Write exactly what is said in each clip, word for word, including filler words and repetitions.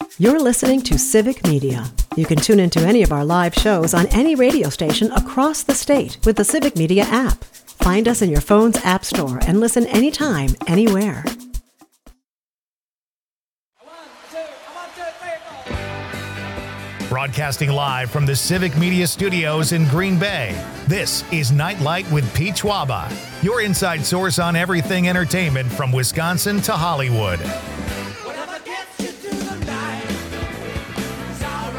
You're listening to Civic Media. You can tune into any of our live shows on any radio station across the state with the Civic Media app. Find us in your phone's app store and listen anytime, anywhere. Broadcasting live from the Civic Media Studios in Green Bay, this is Nightlight with Pete Schwaba, your inside source on everything entertainment from Wisconsin to Hollywood. Whatever gets you through the night, it's all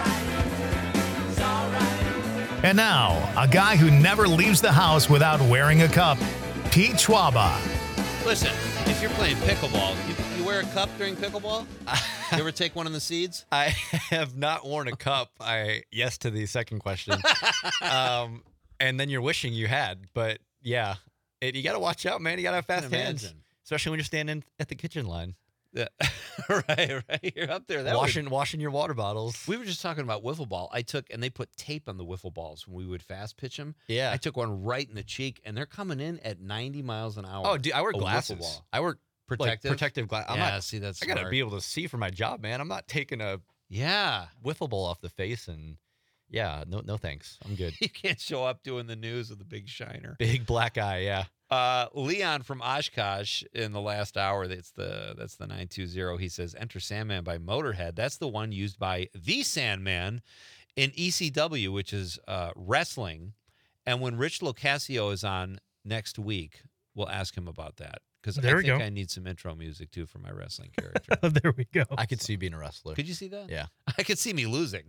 right, it's all right. And now, a guy who never leaves the house without wearing a cup, Pete Schwaba. Listen, if you're playing pickleball, you, you wear a cup during pickleball? You ever take one of the seeds? I have not worn a cup. I yes to the second question. um, and then you're wishing you had, but yeah, it, you got to watch out, man. You got to have fast hands, imagine. especially when you're standing at the kitchen line, Yeah. right, right. You're up there. That washing would- washing your water bottles. we were just talking about wiffle ball. I took, and they put tape on the wiffle balls when we would fast pitch them. Yeah. I took one right in the cheek, and they're coming in at ninety miles an hour. Oh, dude, I wear a wiffle glasses. ball. I wear Protective? like, protective glass. I'm yeah, not. see, that's I gotta smart. be able to see for my job, man. I'm not taking a Yeah. wiffle ball off the face, and yeah, no, no thanks. I'm good. You can't show up doing the news with a big shiner. Big black eye. Yeah. Uh, Leon from Oshkosh in the last hour. That's the that's the nine two zero. He says, "Enter Sandman" by Motorhead. That's the one used by the Sandman in E C W, which is uh, wrestling. And when Rich Locascio is on next week, we'll ask him about that because I There we think go. I need some intro music too for my wrestling character. There we go. I could see you being a wrestler. Could you see that? Yeah. I could see me losing.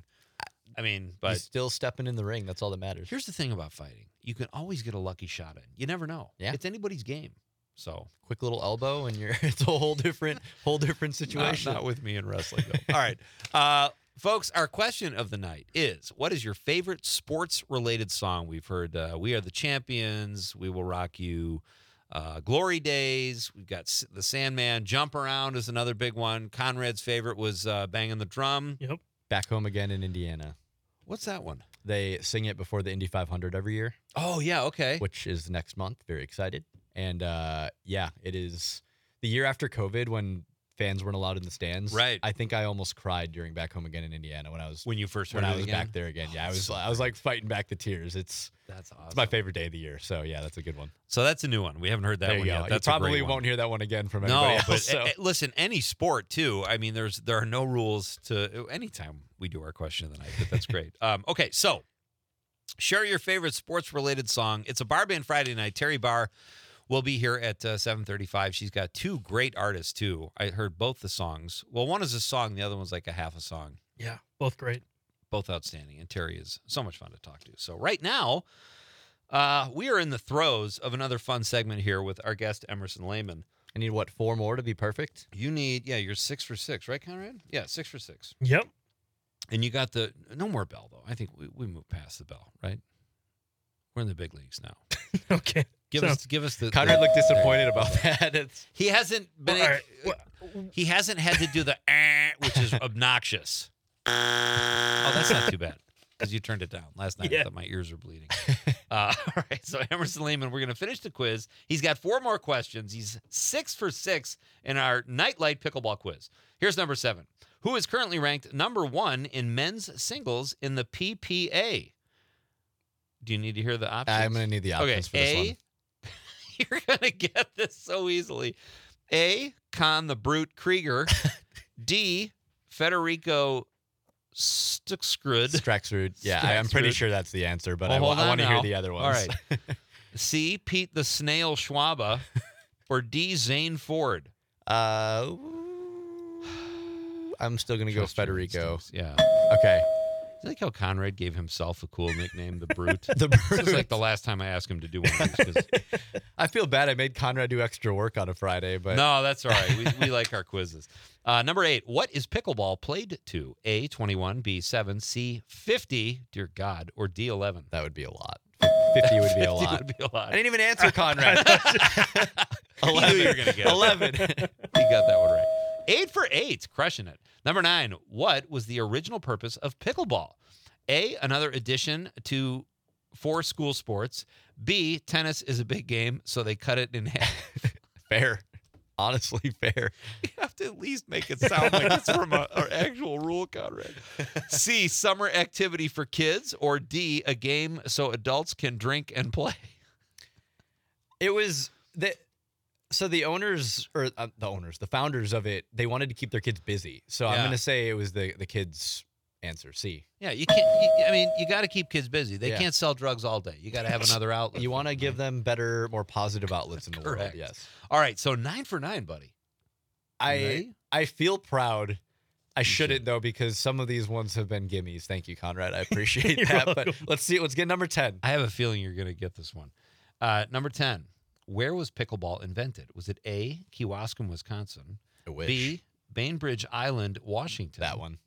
I mean, but He's still stepping in the ring. That's all that matters. here's the thing about fighting: you can always get a lucky shot in. You never know. Yeah. It's anybody's game. So Quick little elbow, and you're it's a whole different whole different Not, situation. not with me in wrestling, though. All right. Uh, folks, our question of the night is, what is your favorite sports-related song? We've heard uh, We Are the Champions, We Will Rock You, uh, Glory Days. We've got S- The Sandman. Jump Around is another big one. Conrad's favorite was uh, Banging the Drum. Yep. Back home again in Indiana. What's that one? They sing it before the Indy five hundred every year, Oh, yeah, okay. which is next month. Very excited. And uh, yeah, it is the year after COVID when fans weren't allowed in the stands. Right. I think I almost cried during Back Home Again in Indiana when I was When you first heard when it I was again? back there again. Yeah, I was So I was like fighting back the tears. It's That's awesome. it's my favorite day of the year. So yeah, that's a good one. So that's a new one. We haven't heard that there you one go. yet. That's you a great probably one. won't hear that one again from anybody No, else. but so. uh, uh, listen, any sport too. I mean, there's there are no rules to anytime we do our question of the night. But that's great. um, okay, so share your favorite sports related song. It's a bar band Friday night. Terry Barr will be here at uh, seven thirty-five. She's got two great artists too. I heard both the songs. Well, one is a song, the other one's like a half a song. Yeah, both great. Both outstanding, and Terry is so much fun to talk to. So right now, uh, we are in the throes of another fun segment here with our guest Emerson Lehman. I need what four more to be perfect. You need, yeah, you're six for six, right, Conrad? Yeah, six for six. Yep. And you got the, no more bell, though. I think we, we moved past the bell, right? We're in the big leagues now. Okay. Give So- us give us the. Conrad the- looked disappointed about that. It's He hasn't been, All right. he hasn't had to do the, eh, which is obnoxious. Oh, that's not too bad. Because you turned it down last night. I Yeah. thought my ears were bleeding. Uh, all right, so Emerson Lehman, we're going to finish the quiz. He's got four more questions. He's six for six in our Nightlight Pickleball quiz. Here's number seven. Who is currently ranked number one in men's singles in the P P A? Do you need to hear the options? I'm gonna need the options for this A, one. you're going to get this so easily. A, Con the Brute Krieger. D, Federico Stuxkrud. Straxrud. Yeah, I, I'm pretty Straxrud. sure that's the answer, but Well, I, wa- hold I on want to hear now. the other ones. All right. C, Pete the Snail Schwaba. Or D, Zane Ford. Uh, I'm still gonna go Trust your Federico. instincts. Yeah. Okay. I like how Conrad gave himself a cool nickname, the Brute. The This is Brute. like the last time I asked him to do one of these. 'cause- I feel bad. I made Conrad do extra work on a Friday, but no, that's all right. We, we like our quizzes. Uh, number eight, what is pickleball played to? A, twenty-one, B, seven, C, fifty, dear God, or D, eleven? that would be a lot. Fifty would be a fifty lot. would be a lot. I didn't even answer Conrad. He knew you were going to get it. Eleven. He got that one right. Eight for eight, crushing it. Number nine, what was the original purpose of pickleball? A, another addition to four school sports. B, tennis is a big game, so they cut it in half. Fair. Honestly, fair. You have to at least make it sound like it's from a, an actual rule Conrad. C, summer activity for kids, or D, a game so adults can drink and play. It was the so the owners or uh, the owners, the founders of it, they wanted to keep their kids busy. So I'm Yeah. going to say it was the the kids' answer, C. Yeah, you can't. You, I mean, you got to keep kids busy. They Yeah. can't sell drugs all day. You got to have another outlet. You for want to them, give right? them better, more positive outlets in the world. Correct. Yes. All right, so nine for nine, buddy. I ready? I feel proud. I shouldn't should. though, because some of these ones have been gimmies. Thank you, Conrad. I appreciate You're that. But welcome. let's see. Let's get number ten. I have a feeling you're going to get this one. Uh, number ten. Where was pickleball invented? Was it A, Kewaskum, Wisconsin, I wish. B, Bainbridge Island, Washington? That one.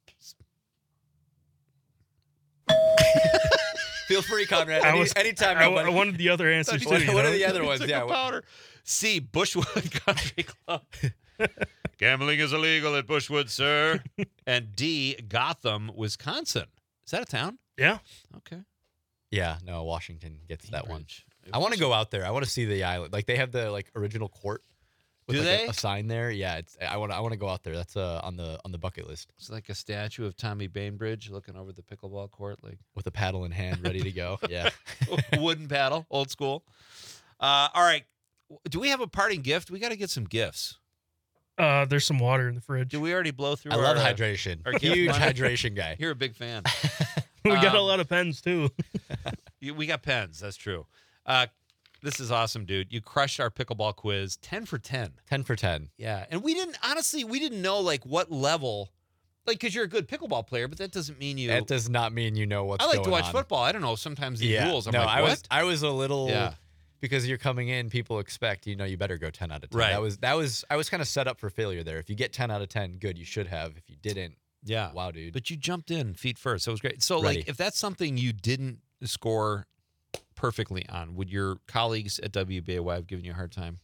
Feel free, Conrad. I Any, was- anytime. I, nobody- I wanted the other answers too. What, you what know? are the other ones? Took Yeah. a what- powder. C, Bushwood Country Club. Gambling is illegal at Bushwood, sir. And D, Gotham, Wisconsin. Is that a town? Yeah. Okay. Yeah. No, Washington gets that one. Bainbridge. I want to go out there. I want to see the island. Like they have the like original court. With Do like, they? A, a sign there? Yeah. It's. I want. I want to go out there. That's uh on the on the bucket list It's like a statue of Tommy Bainbridge looking over the pickleball court, like with a paddle in hand, ready to go. Yeah. wooden paddle, old school. Uh, all right. Do we have a parting gift? We got to get some gifts. Uh, there's some water in the fridge. Did we already blow through I love our, uh, hydration. our gift Huge money? hydration guy. You're a big fan. we got a um, lot of pens too. You- we got pens. That's true. Uh, this is awesome, dude. You crushed our pickleball quiz. ten for ten. Ten for ten. Yeah. And we didn't, honestly, we didn't know like what level, like, because you're a good pickleball player, but that doesn't mean you. That does not mean you know what's I like going to watch on. football. I don't know. Sometimes these Yeah. rules. I'm no, like, I what? was I was a little Yeah. because you're coming in, people expect, you know, you better go ten out of ten. Right. That was that was I was kind of set up for failure there. If you get ten out of ten, good, you should have. If you didn't, Yeah. wow, dude. But you jumped in feet first. So it was great. So, Ready. like, if that's something you didn't score perfectly on, would your colleagues at W B A Y have given you a hard time?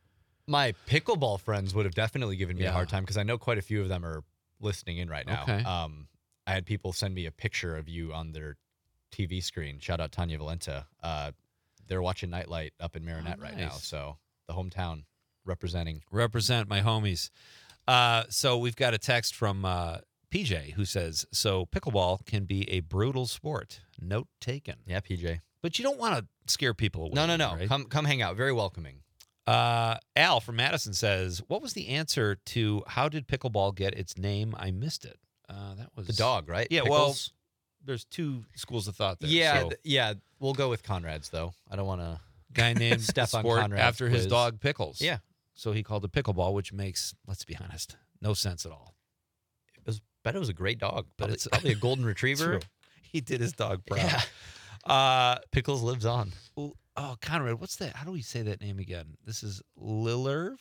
My pickleball friends would have definitely given me Yeah. a hard time because I know quite a few of them are listening in right now. Okay. Um, I had people send me a picture of you on their T V screen. Shout out Tanya Valenta. Uh, they're watching Nightlight up in Marinette Oh, right now. nice. So the hometown representing. Represent my homies. Uh, so we've got a text from uh, P J who says, so pickleball can be a brutal sport. Note taken. Yeah, P J. But you don't want to scare people away. No, no, no. right? Come, come hang out. Very welcoming. Uh, Al from Madison says, what was the answer to how did pickleball get its name? I missed it. Uh, that was The dog, right? Yeah, well, Pickles? there's two schools of thought there. yeah, so, th- yeah. We'll go with Conrad's though. I don't want to. guy named Stefan Sport Conrad's after his quiz. dog Pickles. Yeah, So he called it pickleball, which makes, let's be honest, no sense at all. it was. Bet it was a great dog, But but it's- it's probably a golden retriever. True. He did his dog proud. Yeah. Uh, Pickles lives on. L- oh, Conrad, what's that? How do we say that name again? This is Lillerv.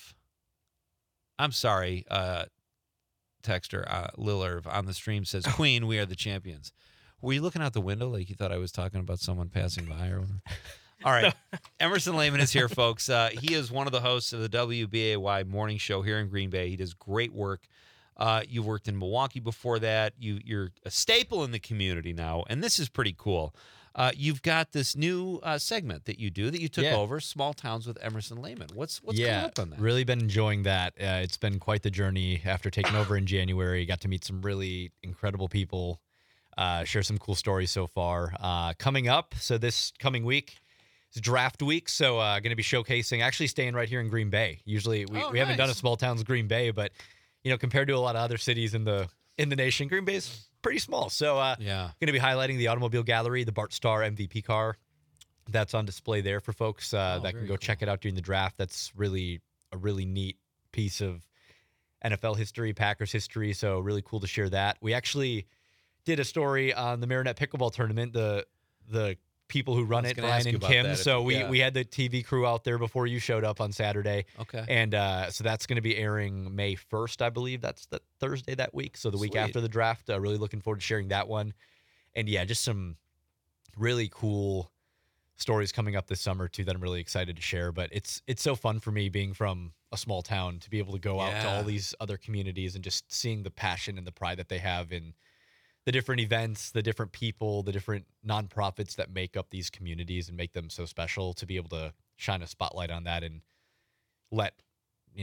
I'm sorry, uh, texter uh, Lillerv on the stream says, "Queen, we are the champions." Were you looking out the window like you thought I was talking about someone passing by or whatever? All right, Emerson Lehman is here, folks. Uh, he is one of the hosts of the W B A Y morning show here in Green Bay. He does great work. Uh, you worked in Milwaukee before that. You, you're a staple in the community now, and this is pretty cool. Uh, you've got this new uh, segment that you do that you took Yeah. over, Small Towns with Emerson Lehman. What's what's yeah, coming up on that? really been enjoying that. Uh, it's been quite the journey after taking over in January. Got to meet some really incredible people, uh, share some cool stories so far. Uh, coming up, so this coming week is draft week, so uh, going to be showcasing, actually staying right here in Green Bay. Usually we, Oh, we haven't done a nice. Small Towns Green Bay, but you know, compared to a lot of other cities in the in the nation, Green Bay's pretty small. So uh, Yeah. going to be highlighting the automobile gallery, the Bart Starr M V P car. That's on display there for folks uh, Oh, that can very go cool. check it out during the draft. That's really a really neat piece of N F L history, Packers history. So really cool to share that. We actually did a story on the Marinette Pickleball Tournament, the the people who run was it, gonna Brian ask you and about Kim. that if So you- we, yeah. we had the T V crew out there before you showed up on Saturday. Okay. And uh, so that's going to be airing May first, I believe. That's the Thursday that week. So the week Sweet. after the draft. Uh, really looking forward to sharing that one. And yeah, just some really cool stories coming up this summer too that I'm really excited to share. But it's it's so fun for me being from a small town to be able to go out to Yeah. all these other communities and just seeing the passion and the pride that they have in the different events, the different people, the different nonprofits that make up these communities and make them so special, to be able to shine a spotlight on that and let, you know,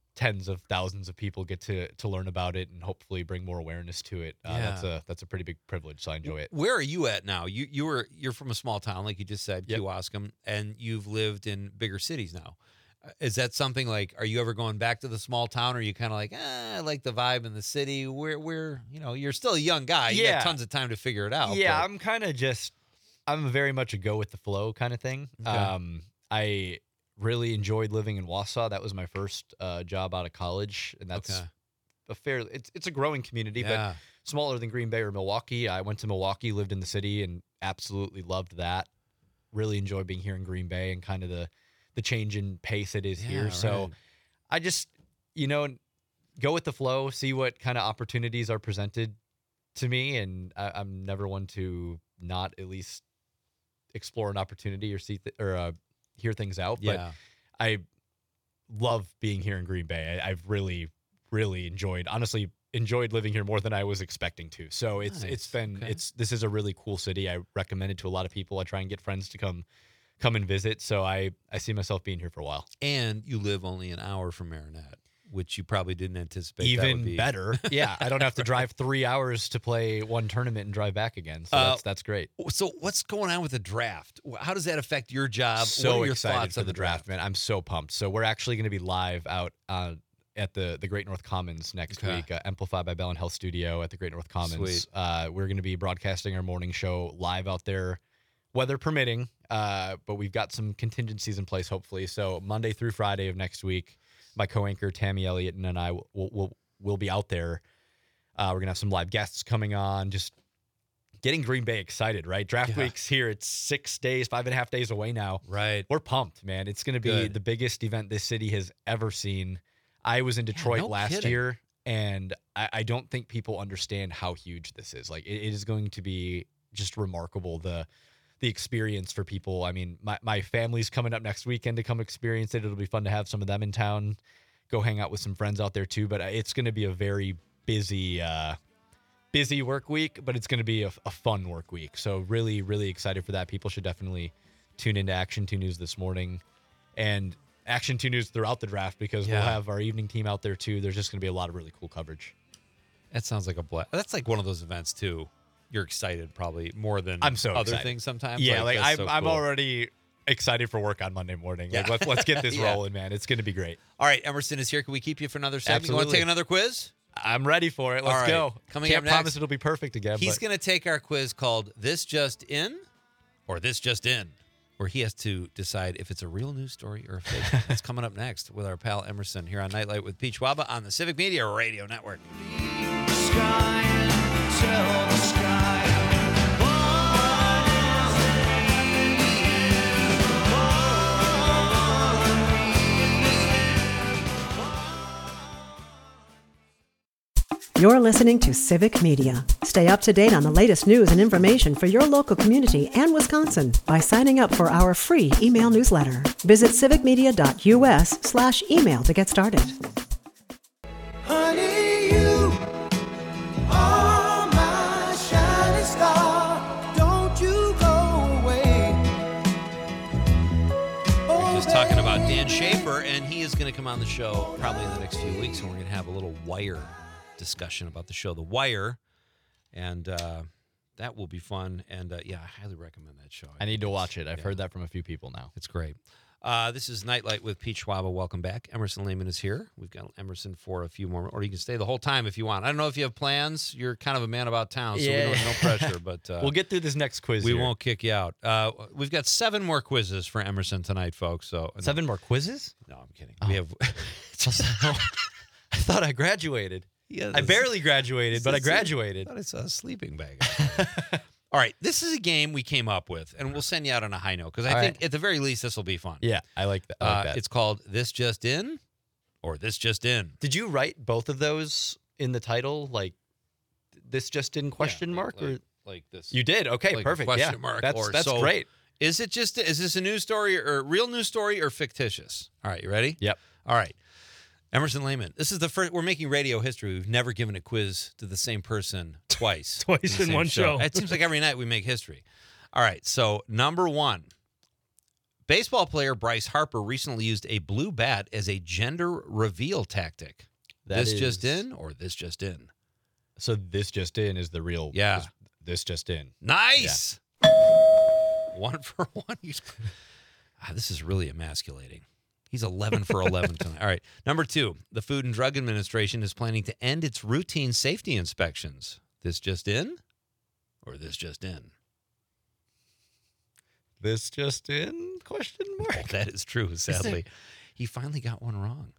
tens of thousands of people get to to learn about it and hopefully bring more awareness to it. Uh, That's Yeah. a that's a pretty big privilege, so I enjoy it. Where are you at now? You you were you're from a small town, like you just said, Yep. Kewaskum, and you've lived in bigger cities now. Uh, Is that something like? Are you ever going back to the small town, or are you kind of like, eh, I like the vibe in the city? Where where you know you're still a young guy, you Yeah. got tons of time to figure it out. Yeah, but- I'm kind of just I'm very much a go with the flow kind of thing. Okay. Um, I really enjoyed living in Wausau. That was my first uh, job out of college, and that's Okay. a fair. It's it's a growing community, but yeah. smaller than Green Bay or Milwaukee. I went to Milwaukee, lived in the city, and absolutely loved that. Really enjoy being here in Green Bay and kind of the the change in pace it is Yeah, here. So right. I just, you know, go with the flow, see what kind of opportunities are presented to me, and I, I'm never one to not at least explore an opportunity or see th- or uh, hear things out. But yeah. I love being here in Green Bay. I, I've really, really enjoyed, honestly, enjoyed living here more than I was expecting to. So it's Nice. it's been Okay. it's this is a really cool city. I recommend it to a lot of people. I try and get friends to come come and visit. So I I see myself being here for a while. And you live only an hour from Marinette, which you probably didn't anticipate. that would Even be. better. Yeah, I don't have to drive three hours to play one tournament and drive back again. So Uh, that's that's great. So what's going on with the draft? How does that affect your job? So what are your excited thoughts for on the draft, man. I'm so pumped. So we're actually going to be live out uh, at the the Great North Commons next Okay. week, uh, Amplified by Bell and Health Studio at the Great North Commons. Sweet. Uh, we're going to be broadcasting our morning show live out there, weather permitting. Uh, but we've got some contingencies in place, hopefully. So Monday through Friday of next week, my co-anchor Tammy Elliott and I will will will, will be out there. Uh, we're gonna have some live guests coming on. Just getting Green Bay excited, right? Draft Yeah. week's here. It's six days, five and a half days away now. Right. We're pumped, man. It's going to be Good. the biggest event this city has ever seen. I was in Detroit no last kidding. year, and I, I don't think people understand how huge this is. Like, it, it is going to be just remarkable, the the experience for people. I mean, my, my family's coming up next weekend to come experience it. It'll be fun to have some of them in town, go hang out with some friends out there too. But it's going to be a very busy uh, busy work week, but it's going to be a, a fun work week. So really, really excited for that. People should definitely tune into Action two News this morning and Action two News throughout the draft, because Yeah. we'll have our evening team out there too. There's just going to be a lot of really cool coverage. That sounds like a blast. That's like one of those events too. You're excited probably more than I'm so other excited. things sometimes. Yeah, like, that's I'm, so I'm cool. already excited for work on Monday morning. Like, Yeah. let's, let's get this Yeah. rolling, man. It's going to be great. All right, Emerson is here. Can we keep you for another segment? You want to Absolutely. take another quiz? I'm ready for it. Let's All right. go. Coming Can't up promise next, it'll be perfect again. He's but going to take our quiz called This Just In or This Just In, where he has to decide if it's a real news story or a fake. That's coming up next with our pal Emerson here on Nightlight with Pete Schwaba on the Civic Media Radio Network. Sky and tell the sky what You're listening to Civic Media. Stay up to date on the latest news and information for your local community and Wisconsin by signing up for our free email newsletter. Visit civicmedia.us slash email to get started. honey, you are my shining star. Don't you go away. Oh, Just talking about Dan Schaefer, and he is going to come on the show probably in the next few weeks, and we're going to have a little Wire discussion about the show, The Wire, and uh, that will be fun. And uh, yeah, I highly recommend that show. I need to watch it. I've Yeah. heard that from a few people now. It's great. Uh, this is Nightlight with Pete Schwaba. Welcome back. Emerson Lehman is here. We've got Emerson for a few more, or you can stay the whole time if you want. I don't know if you have plans. You're kind of a man about town, so Yeah. we don't, no pressure. But uh, We'll get through this next quiz. we here. won't kick you out. Uh, we've got seven more quizzes for Emerson tonight, folks. So Seven more quizzes? No, I'm kidding. Oh. We have. I thought I graduated. Yeah, I this- barely graduated, but I this is- graduated. I thought it's a sleeping bag. All right, this is a game we came up with, and we'll send you out on a high note because I All think right. at the very least this will be fun. Yeah, I like that. I like Uh, that. it's called This Just In or This Just In. Did you write both of those in the title? Like, this just in question Yeah, mark? like, or like this. You did? Okay, like a perfect. question yeah, mark that's or that's so- great. Is it just is this a news story or real news story or fictitious? All right, you ready? Yep. All right. Emerson Lehman. This is the first we're making radio history. We've never given a quiz to the same person twice. Twice the in same one show. It seems like every night we make history. All right. So number one, baseball player Bryce Harper recently used a blue bat as a gender reveal tactic. That this is- just in or this just in? So this just in is the real. Yeah. This, this just in. Nice. One for one. He's, ah, this is really emasculating. He's eleven for eleven tonight. All right. Number two, the Food and Drug Administration is planning to end its routine safety inspections. This just in or this just in? This just in? Question mark. Oh, that is true, sadly. He finally got one wrong.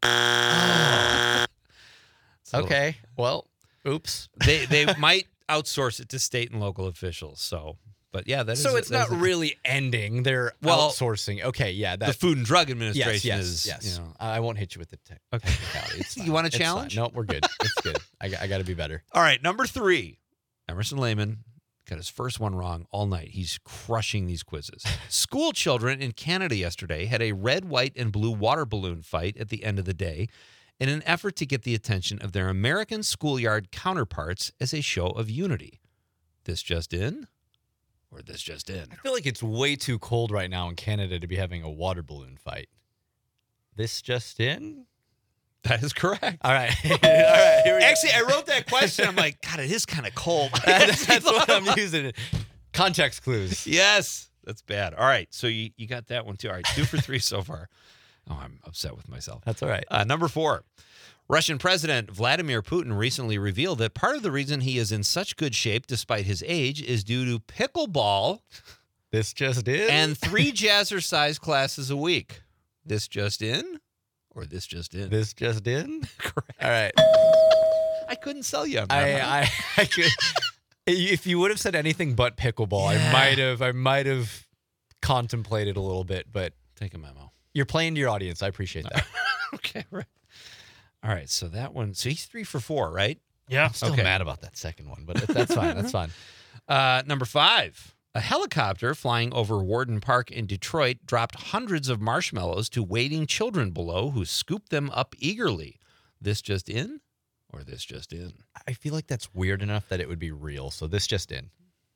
It's a little- Okay. Well, oops. They they might outsource it to state and local officials. So, but yeah, that is. So it's that is not a- really ending. They're Well, outsourcing. Okay. Yeah. the That. Food and Drug Yes. Administration Yes. is. Yes. You know, I won't hit you with the tech. Okay. technicality. It's You fine. want a It's fine. challenge? No, we're good. It's good. I, got- I got to be better. All right, number three, Emerson Lehman got his first one wrong all night. He's crushing these quizzes. School children in Canada yesterday had a red, white, and blue water balloon fight at the end of the day in an effort to get the attention of their American schoolyard counterparts as a show of unity. This just in or this just in? I feel like it's way too cold right now in Canada to be having a water balloon fight. This just in? That is correct. All right. All right. Here we go. Actually, I wrote that question. I'm like, God, it is kind of cold. That's, that's what I'm using. Context clues. Yes, that's bad. All right, so you, you got that one too. All right, two for three so far. Oh, I'm upset with myself. That's all right. Uh, number four, Russian President Vladimir Putin recently revealed that part of the reason he is in such good shape despite his age is due to pickleball This just in? and three jazzercise classes a week. This just in or this just in? This just in? Correct. All right. I couldn't sell you on that. I, one. I, I could. If you would have said anything but pickleball, Yeah. I might have. I might have contemplated a little bit. But Take a memo. you're playing to your audience. I appreciate that. Okay, right. All right, so that one, so he's three for four, right? Yeah. Still Okay. mad about that second one, but that's fine. That's fine. Uh, number five, a helicopter flying over Warden Park in Detroit dropped hundreds of marshmallows to waiting children below who scooped them up eagerly. This just in or this just in? I feel like that's weird enough that it would be real. So this just in.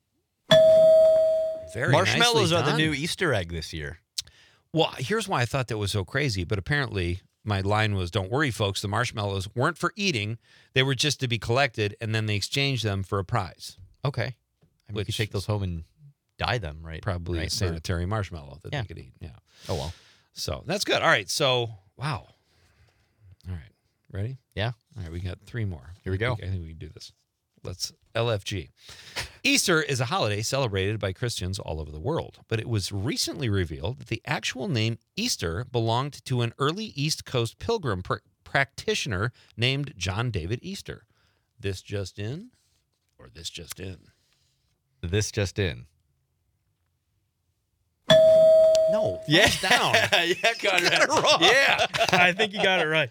Very Marshmallows nicely are the done. new Easter egg this year. Well, here's why I thought that was so crazy, but apparently my line was, don't worry, folks, the marshmallows weren't for eating. They were just to be collected, and then they exchanged them for a prize. Okay. I mean, Which you could take those home and dye them, right? Probably right? a sanitary marshmallow that Yeah. they could eat. Yeah. Oh, well. So that's good. All right. So, wow. All right. Ready? Yeah. All right. We got three more. Here we go. I think we can do this. Let's L F G. Easter is a holiday celebrated by Christians all over the world, but it was recently revealed that the actual name Easter belonged to an early East Coast pilgrim pr- practitioner named John David Easter. This just in or this just in? This just in. No. Yeah. thumbs down. yeah, Conrad. got it wrong. Yeah. I think you got it right.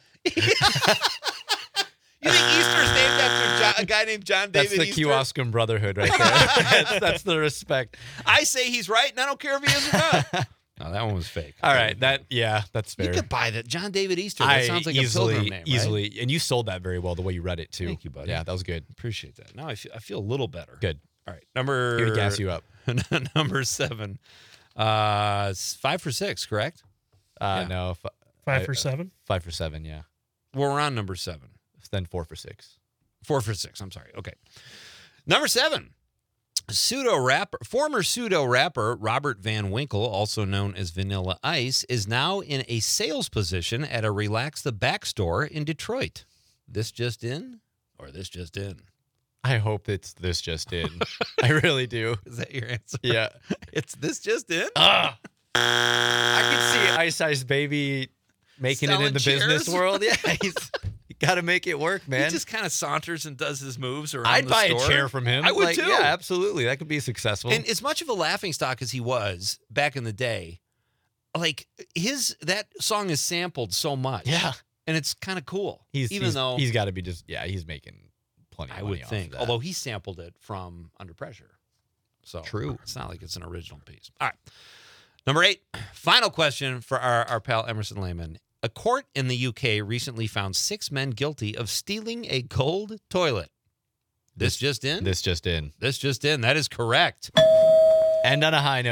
You think Easter's named after John, a guy named John That's David the Easter? Kewaskum Brotherhood right there. that's, that's the respect. I say he's right, and I don't care if he is or not. No, that one was fake. All right. That, yeah, that's You fair. could buy that. John David Easter. That I sounds like easily, a pilgrim name, right? easily, and you sold that very well the way you read it too. Thank you, buddy. Yeah, that was good. Appreciate that. Now I feel, I feel a little better. Good. All right. Number. Here to gas you up. number seven. Uh, it's five for six, correct? Uh, Yeah. No, f- Five I- for seven. five for seven. Yeah, Well, we're on number seven. then four for six. Four for six. I'm sorry. Okay. Number seven. Pseudo rapper, former pseudo rapper Robert Van Winkle, also known as Vanilla Ice, is now in a sales position at a Relax the Back store in Detroit. This just in, or this just in? I hope it's this just in. I really do. Is that your answer? Yeah. It's this just in. Ah. I could see Ice Ice Baby making it Selling in the chairs? business world. Yeah, he's you got to make it work, man. He just kind of saunters and does his moves around I'd the buy store. a chair from him. I would Like, too. Yeah, absolutely. That could be successful. And as much of a laughingstock as he was back in the day, like his that song is sampled so much. yeah, and it's kind of cool. he's even he's, though he's got to be just yeah, he's making plenty. Of I money would off think, of that. although he sampled it from Under Pressure, so True. It's not like it's an original piece. All right, number eight, final question for our our pal Emerson Lehman. A court in the U K recently found six men guilty of stealing a gold toilet. This, just in. this just in. This just in. That is correct. And on a high note,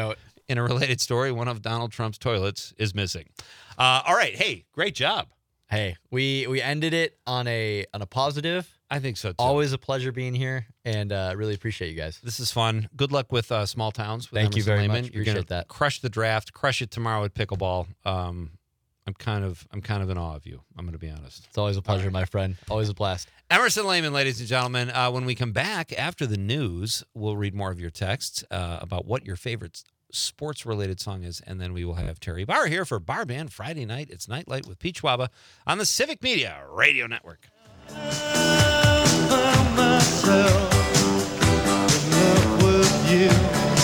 In a related story, one of Donald Trump's toilets is missing. Uh, all right. Hey, great job. Hey, we we ended it on a on a positive. I think so, too. Always a pleasure being here, and uh, really appreciate you guys. This is fun. Good luck with uh, Small Towns. With Thank you Emerson very Lehman. much. You're gonna Appreciate that. Crush the draft. Crush it tomorrow at pickleball. Um, I'm kind of I'm kind of in awe of you. I'm going to be honest. It's always a pleasure, my friend. Always a blast. Emerson Lehman, ladies and gentlemen. Uh, when we come back after the news, we'll read more of your texts uh, about what your favorite sports-related song is, and then we will have Terry Barr here for Bar Band Friday night. It's Nightlight with Pete Schwaba on the Civic Media Radio Network. Found myself in love with you.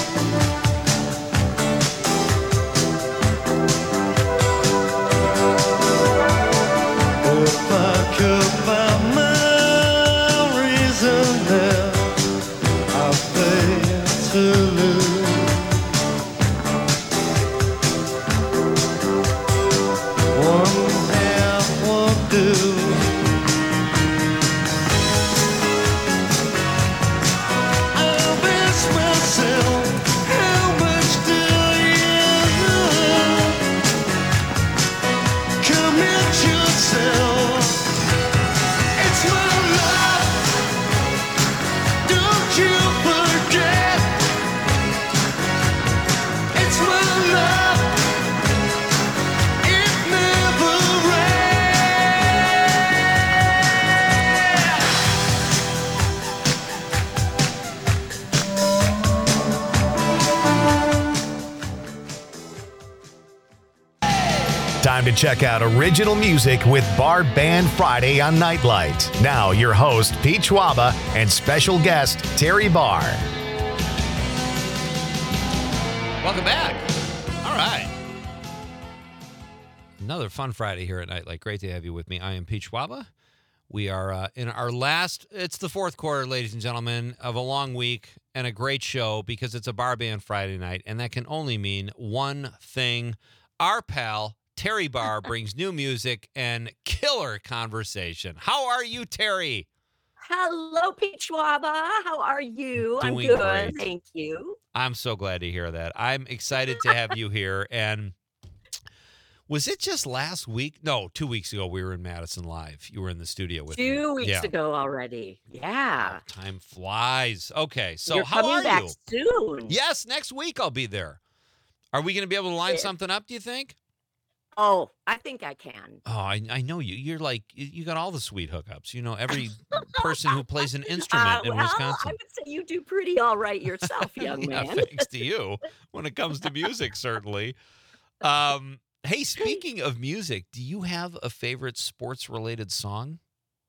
If I could find my reason there, I'd fail to lose. One half won't do. I'll ask myself, how much do you commit yourself? It's my love, don't you forget. It's my love, it never Time to check out original music with Bar Band Friday on Nightlight. Now, your host, Pete Schwaba, and special guest, Terry Barr. Welcome back. All right. Another fun Friday here at Nightlight. Great to have you with me. I am Pete Schwaba. We are uh, in our last, it's the fourth quarter, ladies and gentlemen, of a long week and a great show because it's a Bar Band Friday night, and that can only mean one thing. Our pal, Terry Barr, brings new music and killer conversation. How are you, Terry? Hello, Pete Schwaba. How are you? I'm Doing good. great. Thank you. I'm so glad to hear that. I'm excited to have you here. And was it just last week? No, two weeks ago, we were in Madison Live. You were in the studio with me. Two weeks Yeah. ago already. Yeah. Time flies. Okay, so You're how coming are back you? soon. Yes, next week I'll be there. Are we going to be able to line Yeah. something up, do you think? Oh, I think I can. Oh, I, I know you. You're like, you you got all the sweet hookups. You know, every person who plays an instrument Uh, in well, I Wisconsin. would say you do pretty all right yourself, young Yeah, man. thanks to you when it comes to music, certainly. Um, hey, speaking of music, do you have a favorite sports-related song?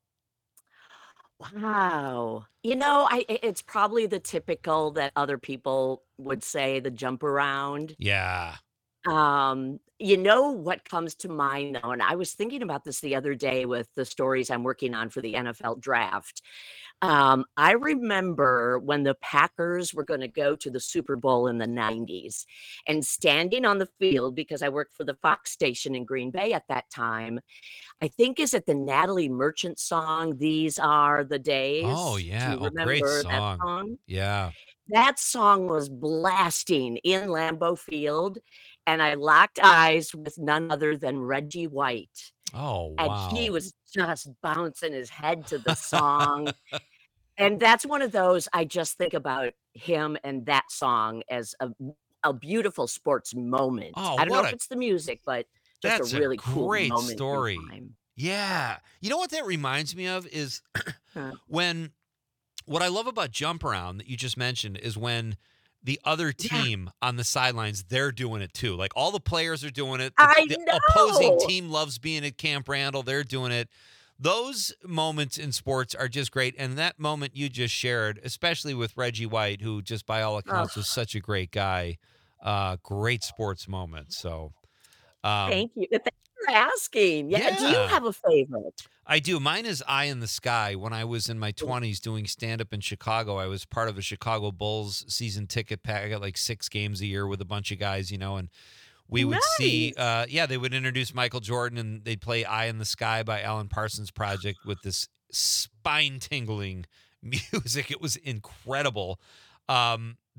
Wow. You know, I i- it's probably the typical that other people would say, the jump around. Yeah. Um, you know what comes to mind though, and I was thinking about this the other day with the stories I'm working on for the N F L draft. Um, I remember when the Packers were going to go to the Super Bowl in the nineties and standing on the field because I worked for the Fox station in Green Bay at that time. I think is it the Natalie Merchant song, These Are the Days? Oh, Do yeah. you Oh, great remember that song. song? Yeah. That song was blasting in Lambeau Field, and I locked eyes with none other than Reggie White. Oh, And wow. he was just bouncing his head to the song. And that's one of those I just think about him and that song as a a beautiful sports moment. Oh, I don't know what if a- it's the music, but just That's a a really cool great moment in story. time. Yeah. You know what that reminds me of is Huh. when what I love about jump around that you just mentioned is when the other Yeah. team on the sidelines, they're doing it too. Like all the players are doing it. I the opposing know. team loves being at Camp Randall. They're doing it. Those moments in sports are just great. And that moment you just shared, especially with Reggie White, who just by all accounts was such a great guy, uh, great sports moment. So um, Thank you. Thanks for asking. Yeah. Do you Yeah. have a favorite? I do. Mine is Eye in the Sky. When I was in my twenties doing stand up in Chicago, I was part of a Chicago Bulls season ticket pack. I got like six games a year with a bunch of guys, you know, and we would see, Nice. uh, yeah, they would introduce Michael Jordan and they'd play Eye in the Sky by Alan Parsons Project with this spine tingling music. It was incredible. Um,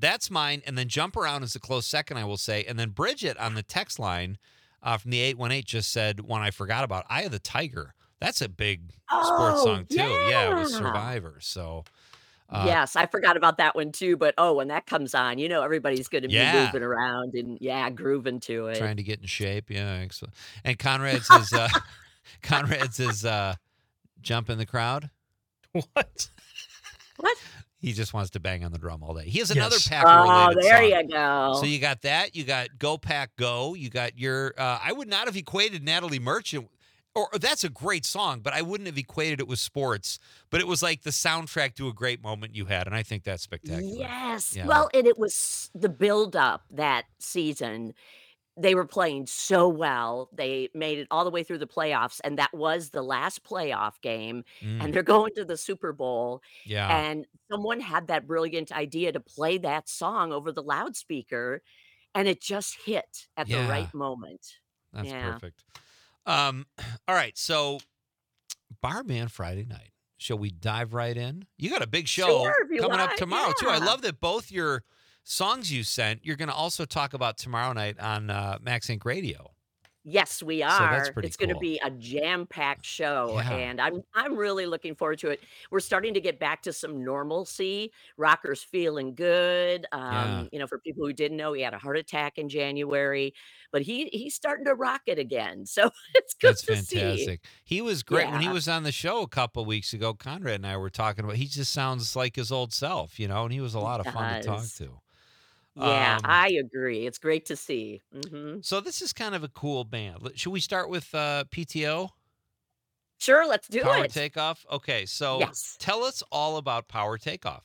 that's mine. And then Jump Around is a close second, I will say. And then Bridget on the text line uh, from the eight one eight just said, one I forgot about, Eye of the Tiger. That's a big sports Oh, song, too. Yeah, with yeah. Survivor. So, uh, yes, I forgot about that one too. But oh, when that comes on, you know everybody's going to be Yeah. moving around and yeah, grooving to it. trying to get in shape. Yeah, excellent. And Conrad says, uh, Conrad says, uh, jump in the crowd. What? What? He just wants to bang on the drum all day. He has Yes. another Oh, Packer-related there song. you go. So you got that. You got Go Pack Go. You got your. Uh, I would not have equated Natalie Merchant, or, or that's a great song, but I wouldn't have equated it with sports. But it was like the soundtrack to a great moment you had, and I think that's spectacular. Yes. Yeah. Well, and it was the build up that season. They were playing so well. They made it all the way through the playoffs, and that was the last playoff game. Mm, And they're going to the Super Bowl. yeah, And someone had that brilliant idea to play that song over the loudspeaker, and it just hit at the Yeah. right moment. that's yeah. perfect. Um, all right, so Barman Friday night. Shall we dive right in? You got a big show Sure, if you coming up like, tomorrow too. I yeah. love that both your songs you sent, you're going to also talk about tomorrow night on uh, Max Inc Radio. Yes, we So are. that's pretty It's going to cool. be a jam-packed show, Yeah. and I'm I'm really looking forward to it. We're starting to get back to some normalcy. Rocker's feeling good. Yeah. Um, you know, for people who didn't know, he had a heart attack in January, but he he's starting to rock it again. So it's good That's to see. fantastic. He was great when he Yeah. was on the show a couple weeks ago. Conrad and I were talking about. He just sounds like his old self, you know, and he was a lot of fun to talk does. to. Yeah, Um, I agree. It's great to see. hmm so this is kind of a cool band. Let- Should we start with uh, P T O? Sure, let's do Power it. Takeoff? Okay, so Yes. tell us all about Power Takeoff.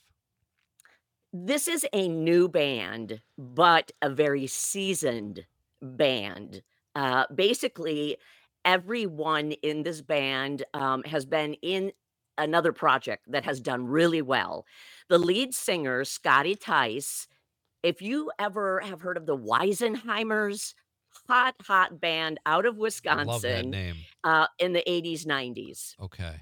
This is a new band, but a very seasoned band. Uh, basically, everyone in this band um, has been in another project that has done really well. The lead singer, Scotty Tice, if you ever have heard of the Weisenheimers, hot, hot band out of Love that Wisconsin name. uh, in the eighties, nineties. Okay.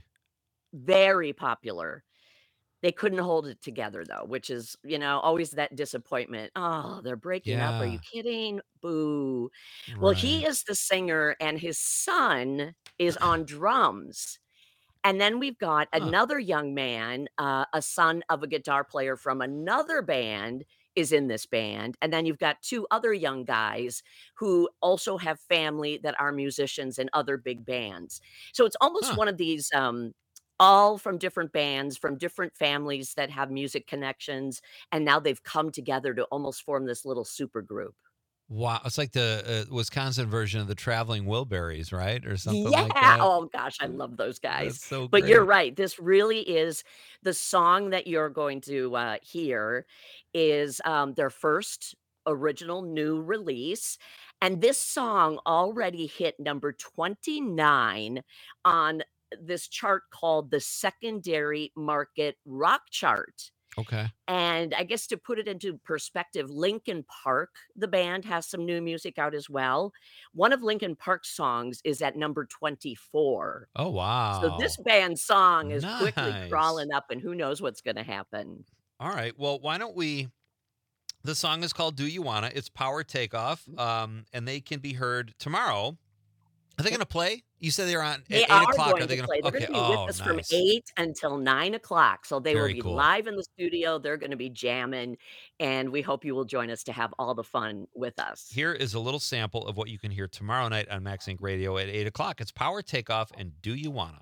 Very popular. They couldn't hold it together though, which is, you know, always that disappointment. Oh, they're breaking up. Are Yeah. you kidding? Boo. Well, he Right. is the singer and his son is on drums. And then we've got Huh. another young man, uh, a son of a guitar player from another band is in this band. And then you've got two other young guys who also have family that are musicians in other big bands. So it's almost Huh. one of these um all from different bands, from different families that have music connections, and now they've come together to almost form this little super group. Wow. It's like the uh, Wisconsin version of the Traveling Wilburys, right? Or something Yeah. like that. Oh gosh, I love those guys. That's so But you're great. right. This really is the song that you're going to uh, hear is um, their first original new release. And this song already hit number twenty-nine on this chart called the Secondary Market Rock Chart. Okay. And I guess to put it into perspective, Linkin Park, the band, has some new music out as well. One of Linkin Park's songs is at number twenty-four. Oh, So this wow. band's song is quickly Nice. crawling up, and who knows what's going to happen. All right. Well, why don't we? The song is called "Do You Wanna." It's Power Takeoff, um, and they can be heard tomorrow. Are they going to play? You said they're on at They eight are o'clock. going Are they to going play. to? They're Okay. going to be Oh, with us from nice. eight until nine o'clock. So they will Very be cool. live in the studio. They're going to be jamming, and we hope you will join us to have all the fun with us. Here is a little sample of what you can hear tomorrow night on Max Inc Radio at eight o'clock. It's Power Takeoff and "Do You Wanna."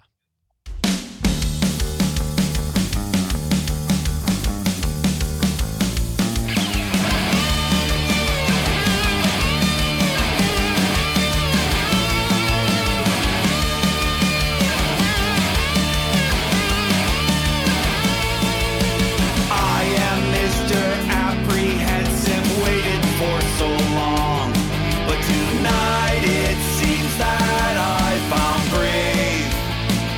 I am Mister Apprehensive, waited for so long. But tonight it seems that I found brave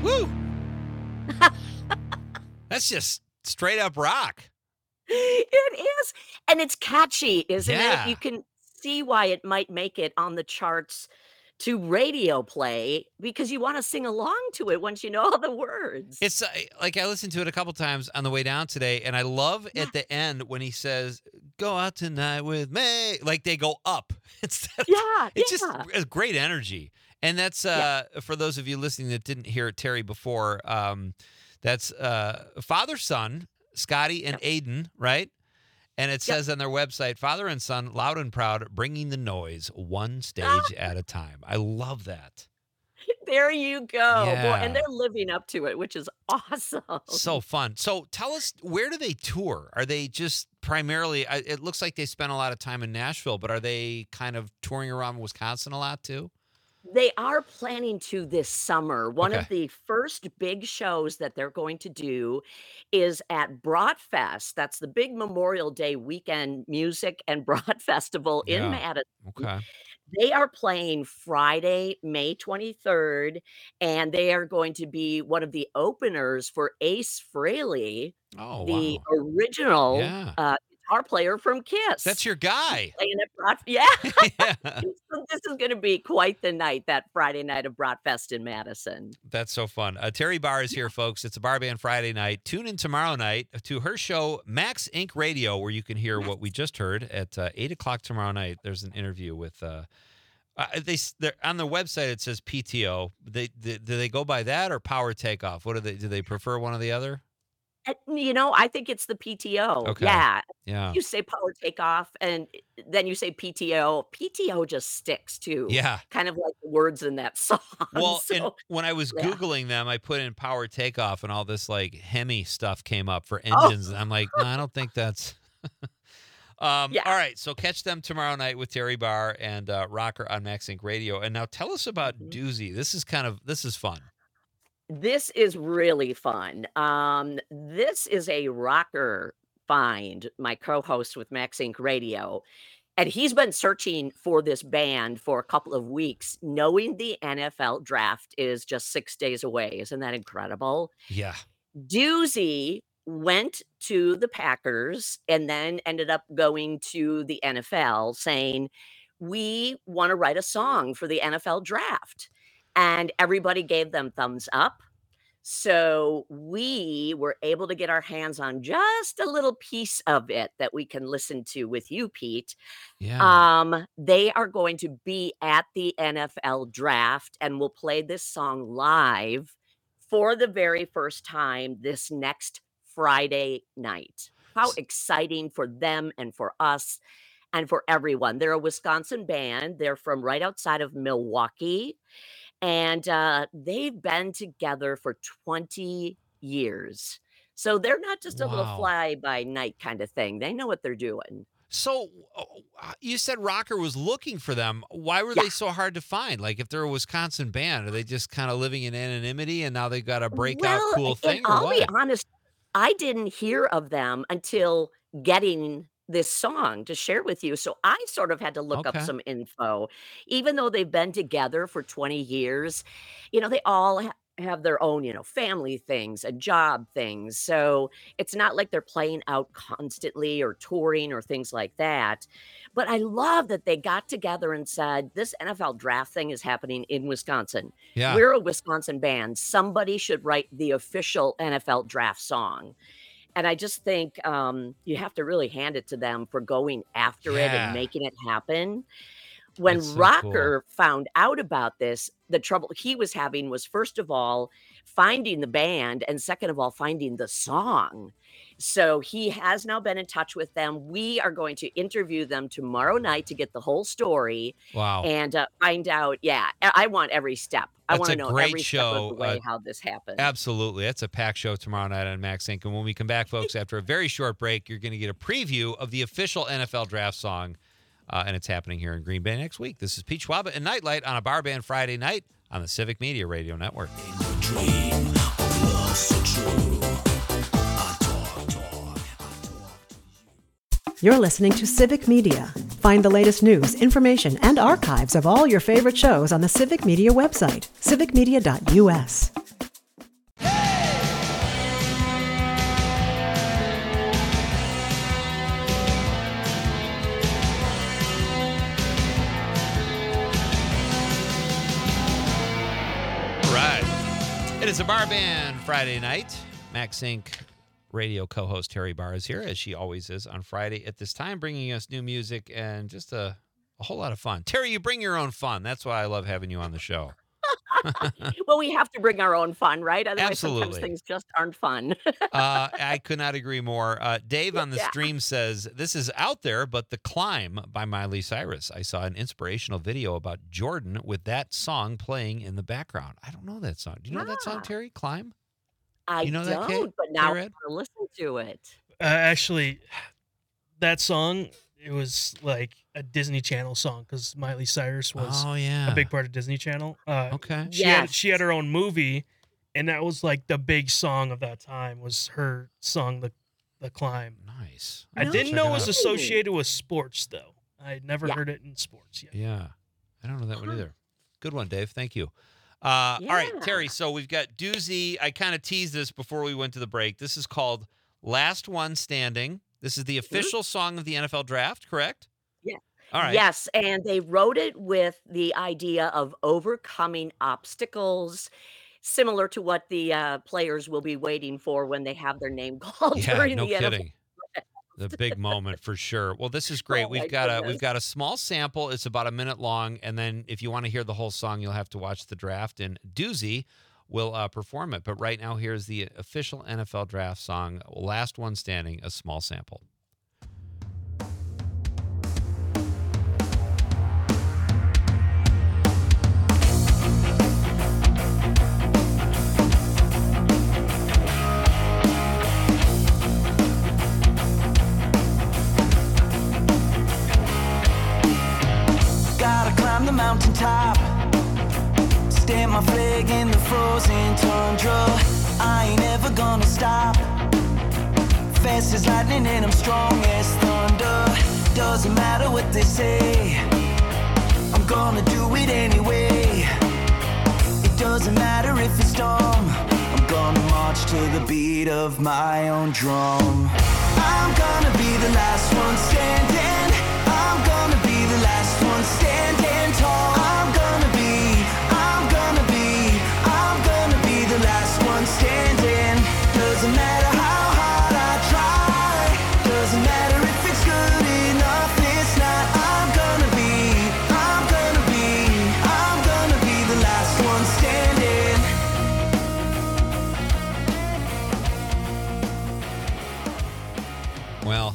Woo! That's just straight up rock. It is, and it's catchy, isn't Yeah. it? You can see why it might make it on the charts to radio play because you wanna sing along to it once you know all the words. It's uh, like I listened to it a couple times on the way down today, and I love Yeah. at the end when he says, "Go out tonight with me." Like they go up instead. Of, Yeah, it's yeah. just a great energy, and that's uh, for those of you listening that didn't hear Terry before. Um, that's uh, father son Scotty and Aiden, right? And it Yep. says on their website, father and son, loud and proud, bringing the noise one stage Ah. at a time. I love that. There you go. Boy, Yeah. and they're living up to it, which is awesome. So fun. So tell us, where do they tour? Are they just primarily, I- it looks like they spend a lot of time in Nashville, but are they kind of touring around Wisconsin a lot too? They are planning to this summer. One of Okay. the first big shows that they're going to do is at Bratfest. That's the big Memorial Day weekend music and Brat Festival in Yeah. Madison. Okay. They are playing Friday, May twenty-third, and they are going to be one of the openers for Ace Frehley, Oh, the wow. original Yeah. uh, guitar player from Kiss. That's your guy. Playing at Brat Yeah. Yeah. So this is gonna be quite the night, that Friday night of Bratfest in Madison. That's so fun. Uh, Terry Barr is here, folks. It's a Bar Band Friday night. Tune in tomorrow night to her show, Max Inc Radio, where you can hear what we just heard at uh, eight o'clock tomorrow night. There's an interview with, uh, uh, they, they're, on their website, it says P T O. They, they, do they go by that or Power Takeoff? What do they, do they prefer one or the other? Uh, you know, I think it's the P T O. Okay. Yeah. Yeah. You say power takeoff, and then you say P T O. P T O just sticks too. Yeah. Kind of like the words in that song. Well, So, and when I was yeah. Googling them, I put in Power Takeoff and all this like Hemi stuff came up for Oh. engines. And I'm like, no, I don't think that's. um, Yeah. All right. So catch them tomorrow night with Terry Barr and uh, Rocker on Max Inc Radio. And now tell us about Mhm. Doozy. This is kind of, this is fun. This is really fun. Um, this is a rocker find, my co-host with Max Inc Radio. And he's been searching for this band for a couple of weeks, knowing the N F L draft is just six days away. Isn't that incredible? Yeah. Doozy went to the Packers and then ended up going to the N F L saying, "We want to write a song for the N F L draft." And everybody gave them thumbs up. So we were able to get our hands on just a little piece of it that we can listen to with you, Pete. Yeah. Um, they are going to be at the N F L draft and will play this song live for the very first time this next Friday night. How S- exciting for them and for us and for everyone. They're a Wisconsin band. They're from right outside of Milwaukee. And uh, they've been together for twenty years. So they're not just a little Wow. fly by night kind of thing. They know what they're doing. So uh, you said Rocker was looking for them. Why were Yeah. they so hard to find? Like if they're a Wisconsin band, are they just kind of living in anonymity and now they've got a breakout Well, cool and thing or I'll be what? honest, I didn't hear of them until getting this song to share with you. So I sort of had to look Okay. up some info. Even though they've been together for twenty years, you know, they all ha- have their own, you know, family things and job things. So it's not like they're playing out constantly or touring or things like that. But I love that they got together and said, this N F L draft thing is happening in Wisconsin. Yeah. We're a Wisconsin band. Somebody should write the official N F L draft song. And I just think um, you have to really hand it to them for going after it Yeah. and making it happen. When That's so cool. Rocker found out about this, the trouble he was having was, first of all, finding the band, and second of all, finding the song. So he has now been in touch with them. We are going to interview them tomorrow night to get the whole story Wow. and uh, find out. Yeah, I I want every step. I That's want a to know great every step show, of the way uh, how this happened. Absolutely. That's a packed show tomorrow night on Max Inc. And when we come back, folks, after a very short break, you're going to get a preview of the official N F L draft song. Uh, and it's happening here in Green Bay next week. This is Pete Schwaba and Nightlight on a Bar Band Friday night on the Civic Media Radio Network. You're listening to Civic Media. Find the latest news, information, and archives of all your favorite shows on the Civic Media website, civic media dot U S. It is a bar band Friday night. Max Inc radio co-host Terry Barr is here, as she always is on Friday at this time, bringing us new music and just a, a whole lot of fun. Terry, you bring your own fun. That's why I love having you on the show. Well, we have to bring our own fun, right? Otherwise, Absolutely. sometimes things just aren't fun. uh, I could not agree more. Uh, Dave on the Yeah. stream says, this is out there, but The Climb by Miley Cyrus. I saw an inspirational video about Jordan with that song playing in the background. I don't know that song. Do you know that song, Yeah. Terry? Climb? I You know that, don't, Kate? but now I Red? want to listen to it. Uh, actually, that song, it was like a Disney Channel song because Miley Cyrus was Oh, yeah. a big part of Disney Channel. Uh, Okay. she had Yes. she had her own movie, and that was like the big song of that time. Was her song the the Climb. Nice. I No didn't know it was kidding. associated with sports though. I had never Yeah. heard it in sports yet. Yeah. I don't know that one Huh. either. Good one, Dave. Thank you. Uh, All right, Yeah. Terry. So we've got doozy. I kind of teased this before we went to the break. This is called Last One Standing. This is the official song of the N F L draft, correct? Yeah. All right. Yes, and they wrote it with the idea of overcoming obstacles, similar to what the uh, players will be waiting for when they have their name called Yeah, during no the N F L. kidding. The big moment for sure. Well, this is great. Oh, we've my got a goodness. we've got a small sample. It's about a minute long, and then if you want to hear the whole song, you'll have to watch the draft. And Doozy will uh, perform it. But right now, here's the official N F L draft song, "Last One Standing," a small sample. Gotta climb the mountaintop, stand my flag in the frozen tundra. I ain't ever gonna stop. Fast as lightning and I'm strong as thunder. Doesn't matter what they say, I'm gonna do it anyway. It doesn't matter if it's dumb, I'm gonna march to the beat of my own drum. I'm gonna be the last one standing. I'm gonna be the last one standing tall. I'm gonna be, I'm gonna be, I'm gonna be the last one standing. Doesn't matter how hard I try, doesn't matter if it's good enough, it's not. I'm gonna be, I'm gonna be, I'm gonna be the last one standing. Well,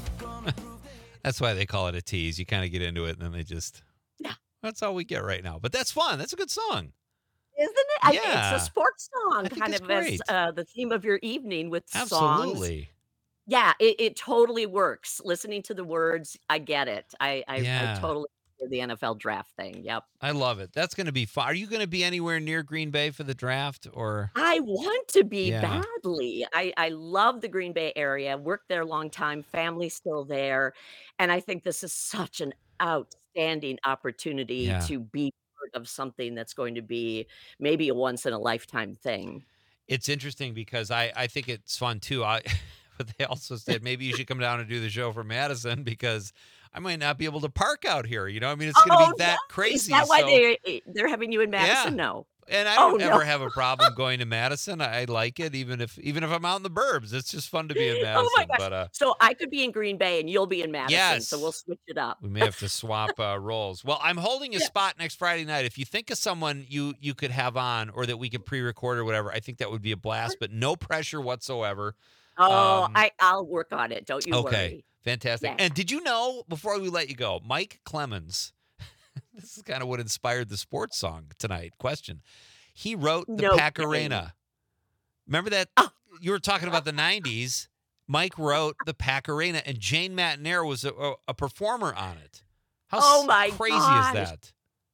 that's why they call it a tease. You kind of get into it, and then they just Yeah. That's all we get right now. But that's fun. That's a good song. Isn't it? I- Yeah. It's a sports song, I think kind it's of great. as uh, the theme of your evening with songs. Absolutely. Yeah, it, it totally works. Listening to the words, I get it. I I, Yeah. I totally get the N F L draft thing. Yep. I love it. That's going to be fun. Are you going to be anywhere near Green Bay for the draft, or? I want to be Yeah. badly. I, I love the Green Bay area, worked there a long time, family still there. And I think this is such an outstanding opportunity Yeah. to be part of something that's going to be maybe a once in a lifetime thing. It's interesting because I, I think it's fun too. I, but they also said maybe you should come down and do the show from Madison because I might not be able to park out here. You know, I mean, it's going to Oh, be that no. crazy. Is that why so- they they're having you in Madison? No. And I Oh, don't no. ever have a problem going to Madison. I I like it, even if even if I'm out in the burbs. It's just fun to be in Madison. Oh my gosh. But uh, So I could be in Green Bay and you'll be in Madison. So Yes. we'll switch it up. we may have to swap uh, roles. Well, I'm holding a Yeah. spot next Friday night. If you think of someone you you could have on, or that we could pre-record or whatever, I think that would be a blast. But no pressure whatsoever. Oh, Um, I, I'll work on it. Don't you Okay, worry. fantastic. Yeah. And did you know, before we let you go, Mike Clemens, this is kind of what inspired the sports song tonight. Question. He wrote the No Pacarena. Remember that? Oh. You were talking about the nineties. Mike wrote the Pacarena, and Jane Matanair was a, a, a performer on it. How Oh s- my crazy gosh. is that?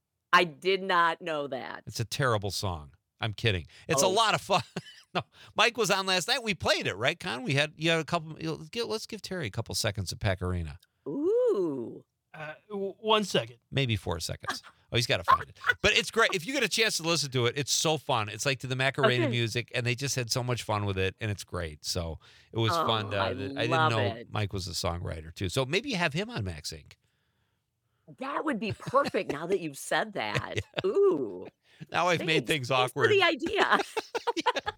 I did not know that. It's a terrible song. I'm kidding. It's a Oh. lot of fun. No, Mike was on last night. We played it, right, Con? We had you had a couple. Let's give, let's give Terry a couple seconds of Pacarena. Ooh. Uh, w- one second. Maybe four seconds. Oh, he's got to find it. But it's great. If you get a chance to listen to it, it's so fun. It's like to the Macarena Okay. music, and they just had so much fun with it, and it's great. So it was Oh, fun. Uh, I that- I didn't love know it. Mike was a songwriter, too. So maybe you have him on Max Inc. That would be perfect now that you've said that. Ooh. Now I've made Thanks. things Thanks awkward. for the idea.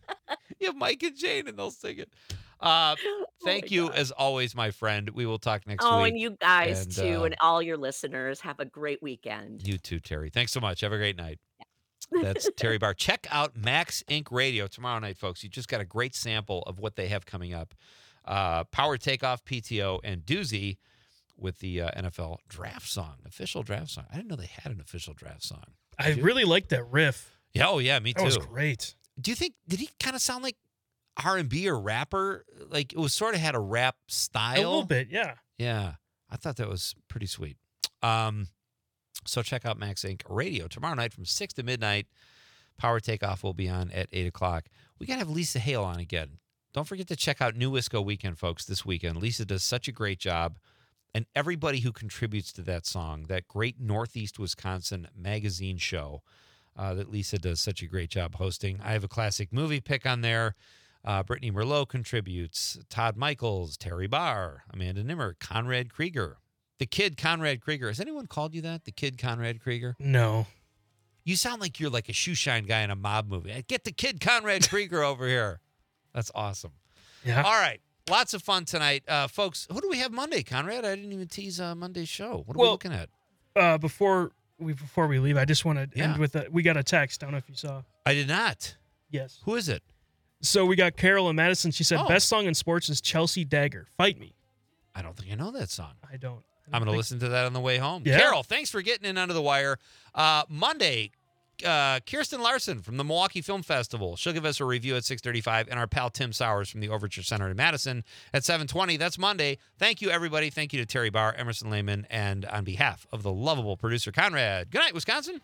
Mike and Jane, and they'll sing it. Uh, thank my you, God. as always, my friend. We will talk next Oh, week. and you guys And, too, uh, and all your listeners. Have a great weekend. You too, Terry. Thanks so much. Have a great night. That's Terry Barr. Check out Max Inc Radio tomorrow night, folks. You just got a great sample of what they have coming up. Uh, Power Takeoff, P T O, and Doozy with the uh, N F L draft song, official draft song. I didn't know they had an official draft song. I Did you? really liked that riff. Yeah, oh yeah, me too. That was great. Do you think, did he kind of sound like R and B or rapper? Like it was sort of had a rap style. A little bit, yeah. Yeah, I thought that was pretty sweet. Um, so check out Max Inc Radio tomorrow night from six to midnight. Power Takeoff will be on at eight o'clock. We got to have Lisa Hale on again. Don't forget to check out New Wisco Weekend, folks, this weekend. Lisa does such a great job. And everybody who contributes to that song, that great Northeast Wisconsin magazine show uh, that Lisa does such a great job hosting. I have a classic movie pick on there. Uh, Brittany Merlot contributes. Todd Michaels, Terry Barr, Amanda Nimmer, Conrad Krieger. The Kid Conrad Krieger. Has anyone called you that? The Kid Conrad Krieger? No. You sound like you're like a shoe shine guy in a mob movie. Get the Kid Conrad Krieger over here. That's awesome. Yeah. All right. Lots of fun tonight. Uh, folks, who do we have Monday, Conrad? I didn't even tease uh, Monday's show. What are Well, we looking at? Uh, before we before we leave, I just want to Yeah. end with a, we got a text. I don't know if you saw. I did not. Yes. Who is it? So we got Carol and Madison. She said, Oh. best song in sports is Chelsea Dagger. Fight Me. I don't think I know that song. I don't. I don't I'm going to think- listen to that on the way home. Yeah. Carol, thanks for getting in under the wire. Uh, Monday, uh, Kirsten Larson from the Milwaukee Film Festival. She'll give us a review at six thirty-five, and our pal Tim Sowers from the Overture Center in Madison at seven twenty. That's Monday. Thank you, everybody. Thank you to Terry Barr, Emerson Lehman, and on behalf of the lovable producer, Conrad. Good night, Wisconsin.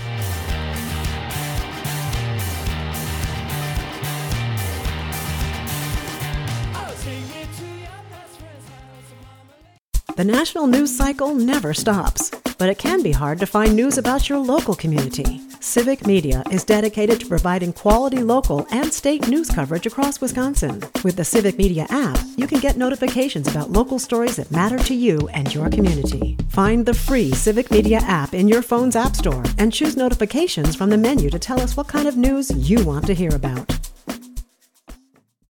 The national news cycle never stops, but it can be hard to find news about your local community. Civic Media is dedicated to providing quality local and state news coverage across Wisconsin. With the Civic Media app, you can get notifications about local stories that matter to you and your community. Find the free Civic Media app in your phone's app store and choose notifications from the menu to tell us what kind of news you want to hear about.